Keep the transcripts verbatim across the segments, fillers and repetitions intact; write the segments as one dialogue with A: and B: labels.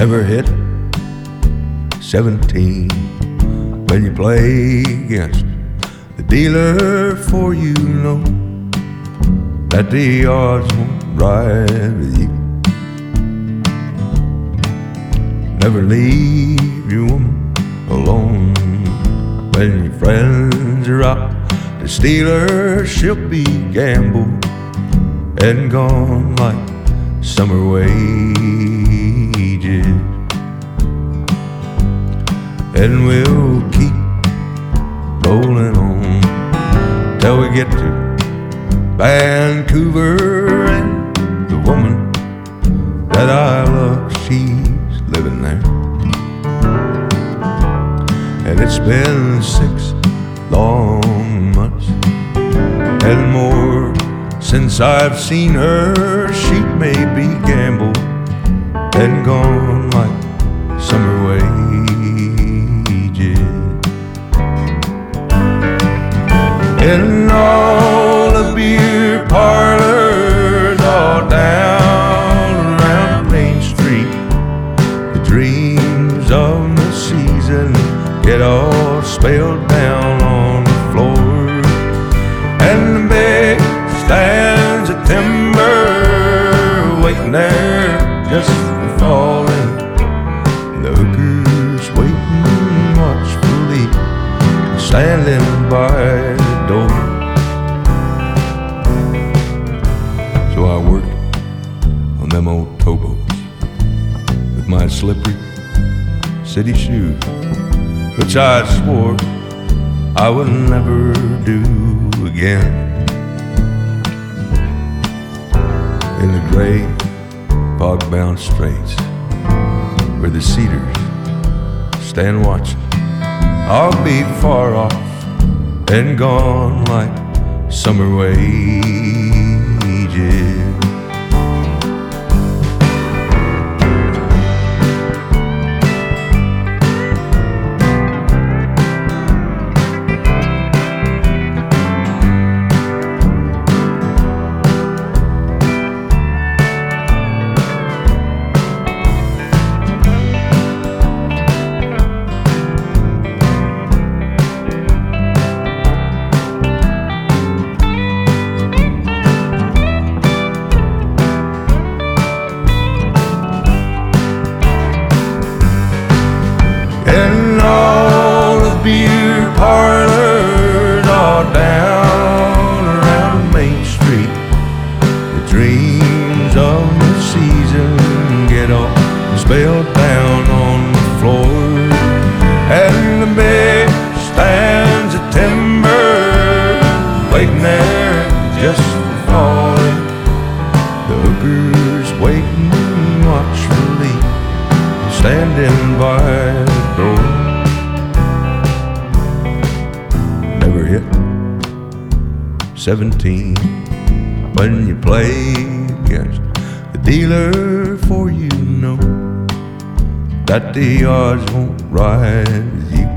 A: never hit seventeen when you play against the dealer, for you know that the odds won't ride with you. Never leave your woman alone when your friends are out to steal her. She'll be gambled and gone like summer wages, and we'll keep rolling on till we get to Vancouver, and the woman that I love, she's living there. And it's been six long months and more since I've seen her. She may be gambled and gone like summer wages, in all the beer parlors all down around Main Street. The dreams of the season get all spelled down on the floor, and the big stands of timber waiting there just for falling, and the hookers waiting watchfully, standing by the door. So I worked on them old towboats with my slippery city shoes, which I swore I would never do again. In the gray, fog-bound straits where the cedars stand watching, I'll be far off and gone like summer wages. In all the beer parlors all down around Main Street, the dreams of the season get all spelled down on the floor, and the big stands of timber waiting there just for falling, the hookers waiting watchfully, standing by the door. Never hit seventeen when you play against the dealer, for you know that the odds won't ride with you.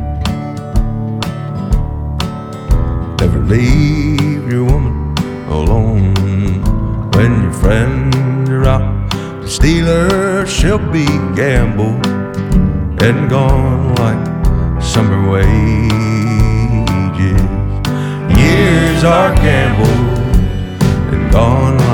A: Never leave your woman alone when your friends are out to steal her. She'll be gambled and gone like summer wages. Years are gambled and gone